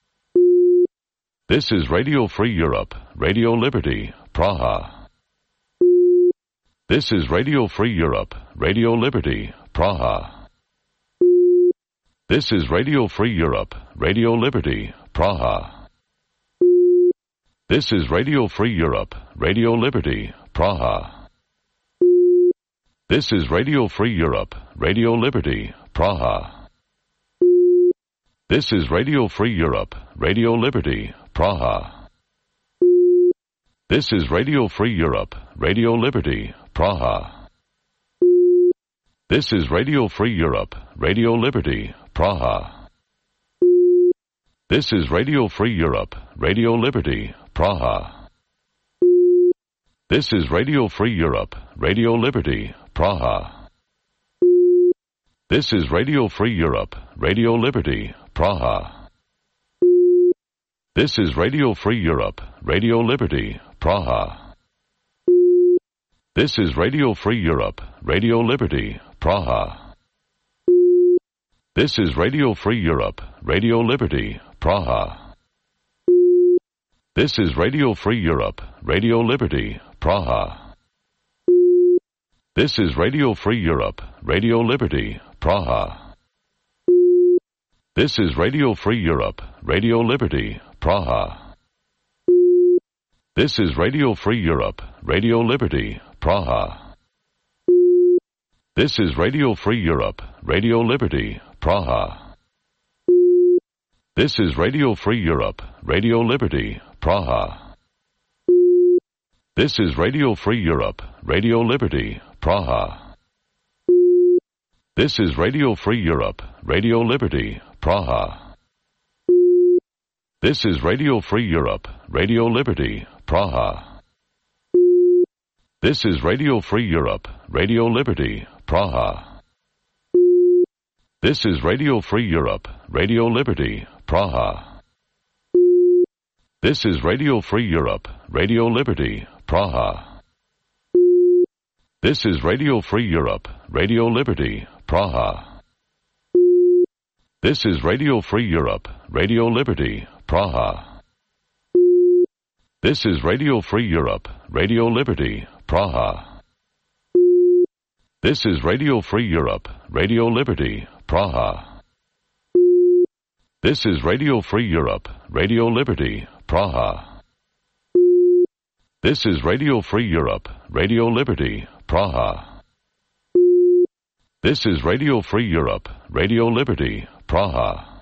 This is Radio Free Europe, Radio Liberty, Praha. This is Radio Free Europe, Radio Liberty, Praha. This is Radio Free Europe, Radio Liberty, Praha. This is Radio Free Europe, Radio Liberty, Praha. This is Radio Free Europe, Radio Liberty, Praha. This is Radio Free Europe, Radio Liberty, Praha. This is Radio Free Europe, Radio Liberty, Praha. This is Radio Free Europe, Radio Liberty, Praha. This is Radio Free Europe, Radio Liberty, Praha. This is Radio Free Europe, Radio Liberty, Praha. This is Radio Free Europe, Radio Liberty, Praha. This is Radio Free Europe, Radio Liberty, Praha. This is Radio Free Europe, Radio Liberty, Praha. This is Radio Free Europe, Radio Liberty, Praha. This is Radio Free Europe, Radio Liberty, Praha. This is Radio Free Europe, Radio Liberty, Praha. This is Radio Free Europe, Radio Liberty, Praha. This is Radio Free Europe, Radio Liberty, Praha. This is Radio Free Europe, Radio Liberty, Praha. This is Radio Free Europe, Radio Liberty, Praha. This is Radio Free Europe, Radio Liberty, Praha. This is Radio Free Europe, Radio Liberty, Praha. This is Radio Free Europe, Radio Liberty, Praha. This is Radio Free Europe, Radio Liberty, Praha. This is Radio Free Europe, Radio Liberty, Praha. This is Radio Free Europe, Radio Liberty, Praha. This is Radio Free Europe, Radio Liberty, Praha. This is Radio Free Europe, Radio Liberty, Praha. This is Radio Free Europe, Radio Liberty, Praha. This is Radio Free Europe, Radio Liberty, Praha. This is Radio Free Europe, Radio Liberty, Praha. This is Radio Free Europe, Radio Liberty, Praha. This is Radio Free Europe, Radio Liberty, Praha.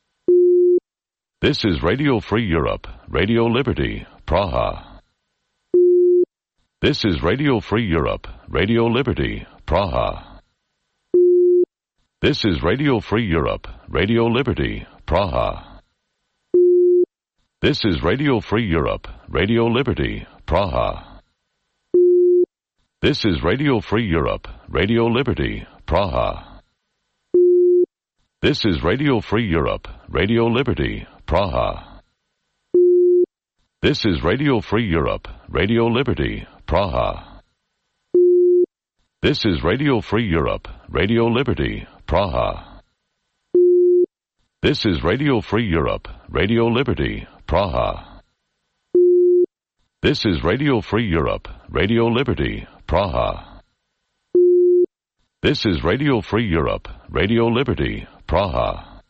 This is Radio Free Europe, Radio Liberty, Praha. This is Radio Free Europe, Radio Liberty, Praha. This is Radio Free Europe, Radio Liberty, Praha. This is Radio Free Europe, Radio Liberty, Praha. This is Radio Free Europe, Radio Liberty, Praha. This is Radio Free Europe, Radio Liberty, Praha. This is Radio Free Europe, Radio Liberty, Praha. This is Radio Free Europe, Radio Liberty, Praha. This is Radio Free Europe, Radio Liberty, Praha. This is Radio Free Europe, Radio Liberty, Praha. This is Radio Free Europe, Radio Liberty, Praha.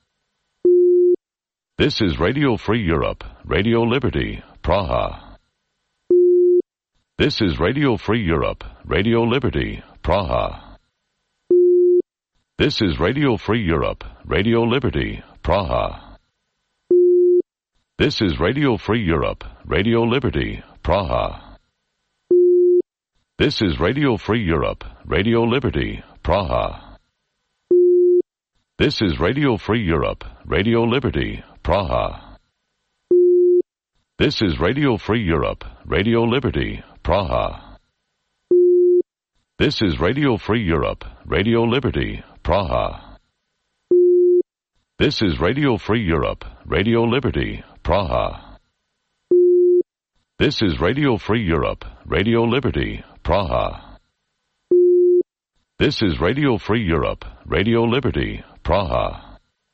This is Radio Free Europe, Radio Liberty, Praha. This is Radio Free Europe, Radio Liberty, Praha. This is Radio Free Europe, Radio Liberty, Praha. This is Radio Free Europe, Radio Liberty, Praha. This is Radio Free Europe, Radio Liberty, Praha. This is Radio Free Europe, Radio Liberty, Praha. This is Radio Free Europe, Radio Liberty, Praha. This is Radio Free Europe, Radio Liberty, Praha. This is Radio Free Europe, Radio Liberty, Praha. This is Radio Free Europe, Radio Liberty, Praha. This is Radio Free Europe, Radio Liberty, Praha.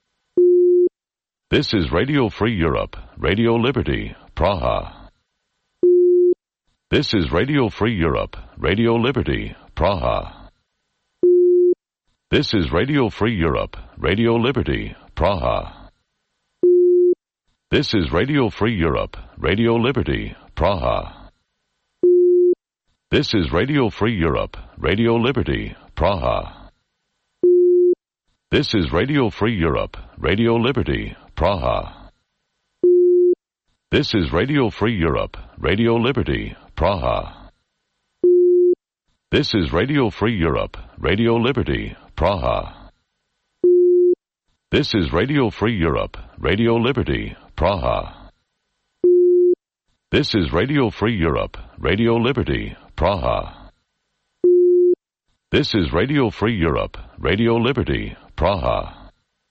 This is Radio Free Europe, Radio Liberty, Praha. This is Radio Free Europe, Radio Liberty, Praha. This is Radio Free Europe, Radio Liberty, Praha. This is Radio Free Europe, Radio Liberty, Praha. This is Radio Free Europe, Radio Liberty, Praha. This is Radio Free Europe, Radio Liberty, Praha. This is Radio Free Europe, Radio Liberty, Praha. This is Radio Free Europe, Radio Liberty, Praha. This is Radio Free Europe, Radio Liberty, Praha. This is Radio Free Europe, Radio Liberty, Praha. This is Radio Free Europe, Radio Liberty, Praha.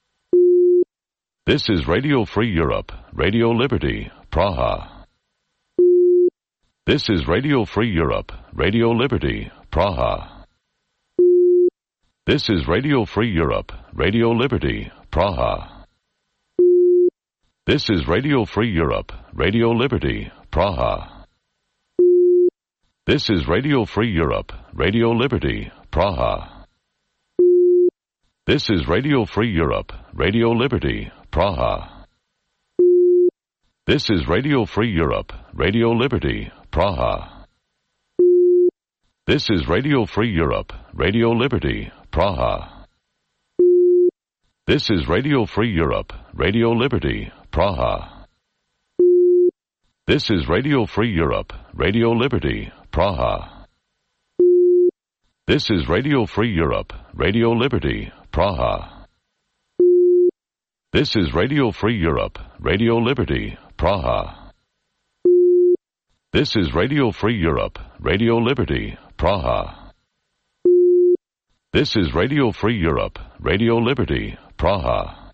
This is Radio Free Europe, Radio Liberty, Praha. This is Radio Free Europe, Radio Liberty, Praha. This is Radio Free Europe, Radio Liberty, Praha. This is Radio Free Europe, Radio Liberty, Praha. This is Radio Free Europe, Radio Liberty, Praha. This is Radio Free Europe, Radio Liberty, Praha. This is Radio Free Europe, Radio Liberty, Praha. This is Radio Free Europe, Radio Liberty, Praha. This is Radio Free Europe, Radio Liberty, Praha. This is Radio Free Europe, Radio Liberty, Praha. This is Radio Free Europe, Radio Liberty, Praha. This is Radio Free Europe, Radio Liberty, Praha. This is Radio Free Europe, Radio Liberty, Praha. This is Radio Free Europe, Radio Liberty, Praha.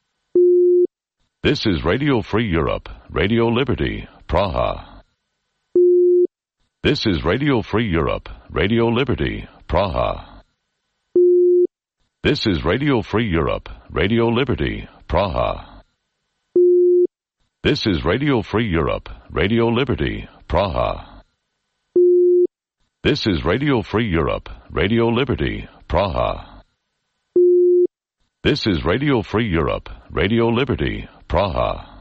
This is Radio Free Europe, Radio Liberty, Praha. This is Radio Free Europe, Radio Liberty, Praha. This is Radio Free Europe, Radio Liberty, Praha. This is Radio Free Europe, Radio Liberty, Praha. This is Radio Free Europe, Radio Liberty, Praha. This is Radio Free Europe, Radio Liberty, Praha.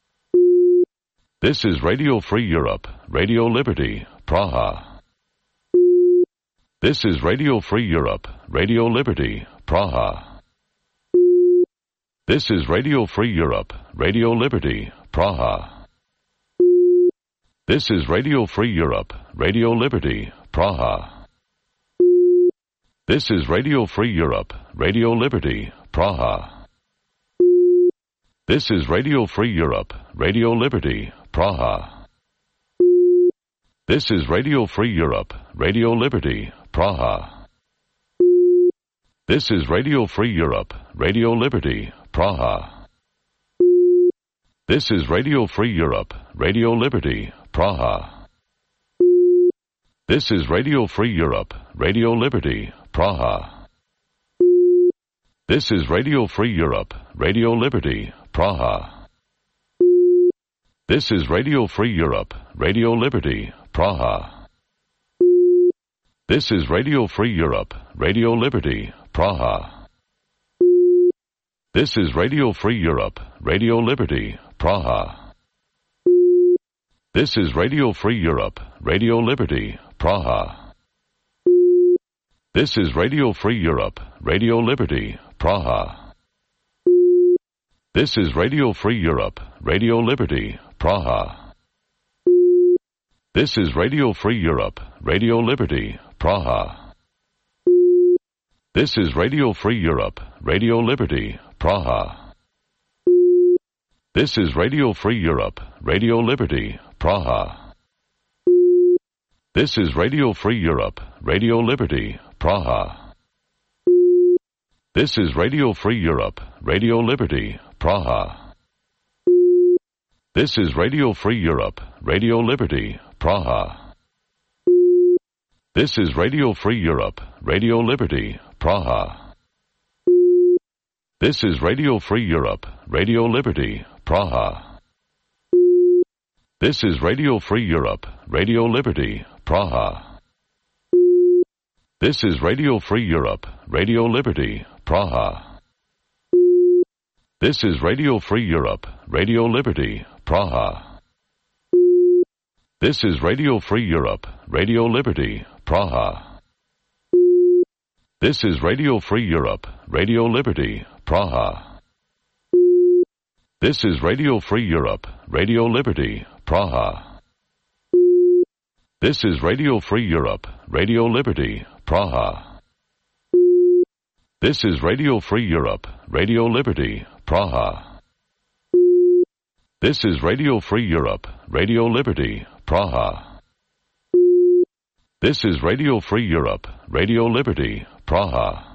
This is Radio Free Europe, Radio Liberty, Praha. This is Radio Free Europe, Radio Liberty, Praha. This is Radio Free Europe, Radio Liberty, Praha. This is Radio Free Europe, Radio Liberty, Praha. This is Radio Free Europe, Radio Liberty, Praha. This is Radio Free Europe, Radio Liberty, Praha. This is Radio Free Europe, Radio Liberty, Praha. This is Radio Free Europe, Radio Liberty, Praha. This is Radio Free Europe, Radio Liberty, Praha. This is Radio Free Europe, Radio Liberty, Praha. This is Radio Free Europe, Radio Liberty, Praha. This is Radio Free Europe, Radio Liberty, Praha. This is Radio Free Europe, Radio Liberty, Praha. This is Radio Free Europe, Radio Liberty, Praha. This is Radio Free Europe, Radio Liberty, Praha. This is Radio Free Europe, Radio Liberty, Praha. This is Radio Free Europe, Radio Liberty, Praha. This is Radio Free Europe, Radio Liberty, Praha. This is Radio Free Europe, Radio Liberty, Praha. This is Radio Free Europe, Radio Liberty, Praha. This is Radio Free Europe, Radio Liberty, Praha. This is Radio Free Europe, Radio Liberty, Praha. This is Radio Free Europe, Radio Liberty, Praha. This is Radio Free Europe, Radio Liberty, Praha. This is Radio Free Europe, Radio Liberty, Praha. This is Radio Free Europe, Radio Liberty, Praha. This is Radio Free Europe, Radio Liberty, Praha. This is Radio Free Europe, Radio Liberty, Praha. This is Radio Free Europe, Radio Liberty, Praha. This is Radio Free Europe, Radio Liberty, Praha. This is Radio Free Europe, Radio Liberty, Praha. This is Radio Free Europe, Radio Liberty, Praha. This is Radio Free Europe, Radio Liberty, Praha. This is Radio Free Europe, Radio Liberty, Praha. This is Radio Free Europe, Radio Liberty, Praha.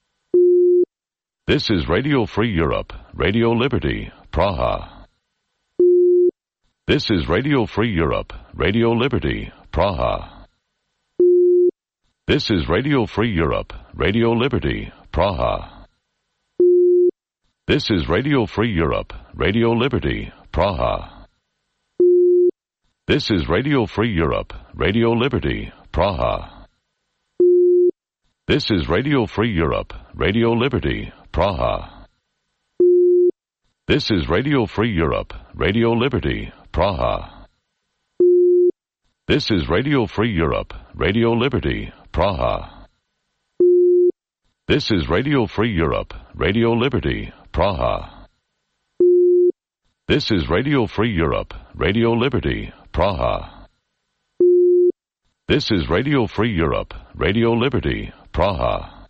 This is Radio Free Europe, Radio Liberty, Praha. This is Radio Free Europe, Radio Liberty, Praha. This is Radio Free Europe, Radio Liberty, Praha. This is Radio Free Europe, Radio Liberty, Praha. This is Radio Free Europe, Radio Liberty, Praha. This is Radio Free Europe, Radio Liberty, Praha. This is Radio Free Europe, Radio Liberty, Praha. This is Radio Free Europe, Radio Liberty, Praha. This is Radio Free Europe, Radio Liberty, Praha. This is Radio Free Europe, Radio Liberty, Praha. This is Radio Free Europe, Radio Liberty, Praha.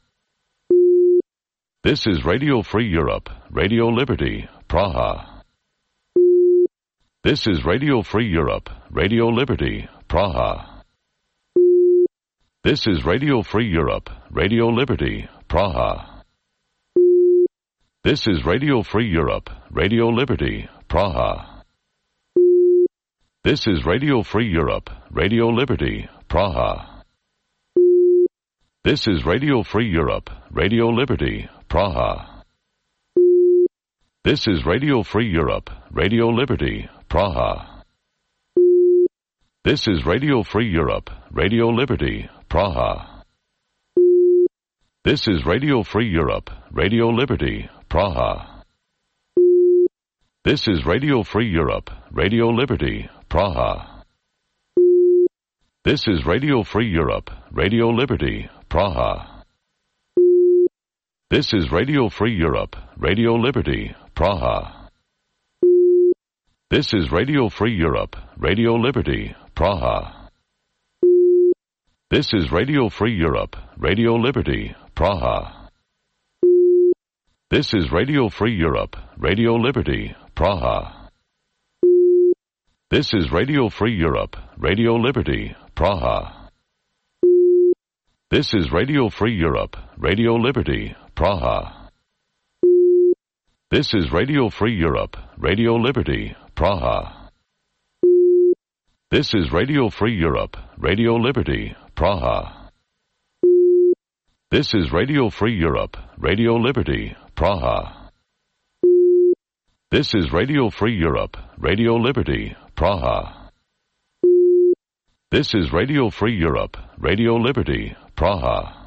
This is Radio Free Europe, Radio Liberty, Praha. This is Radio Free Europe, Radio Liberty, Praha. This is Radio Free Europe, Radio Liberty, Praha. This is Radio Free Europe, Radio Liberty, Praha. This is Radio Free Europe, Radio Liberty, Praha. This is Radio Free Europe, Radio Liberty, Praha. This is Radio Free Europe, Radio Liberty, Praha. This is Radio Free Europe, Radio Liberty, Praha. This is Radio Free Europe, Radio Liberty, Praha. This is Radio Free Europe, Radio Liberty, Praha. This is Radio Free Europe, Radio Liberty, Praha. This is Radio Free Europe, Radio Liberty, Praha. This is Radio Free Europe, Radio Liberty, Praha. This is Radio Free Europe, Radio Liberty, Praha. This is Radio Free Europe, Radio Liberty, Praha. This is Radio Free Europe, Radio Liberty, Praha. This is Radio Free Europe, Radio Liberty, Praha. This is Radio Free Europe, Radio Liberty, Praha. This is Radio Free Europe, Radio Liberty, Praha. This is Radio Free Europe, Radio Liberty, Praha. This is Radio Free Europe, Radio Liberty, Praha. This is Radio Free Europe, Radio Liberty, Praha.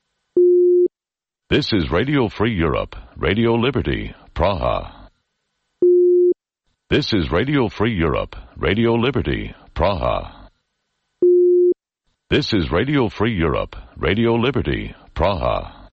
This is Radio Free Europe, Radio Liberty, Praha. This is Radio Free Europe, Radio Liberty, Praha. This is Radio Free Europe, Radio Liberty, Praha.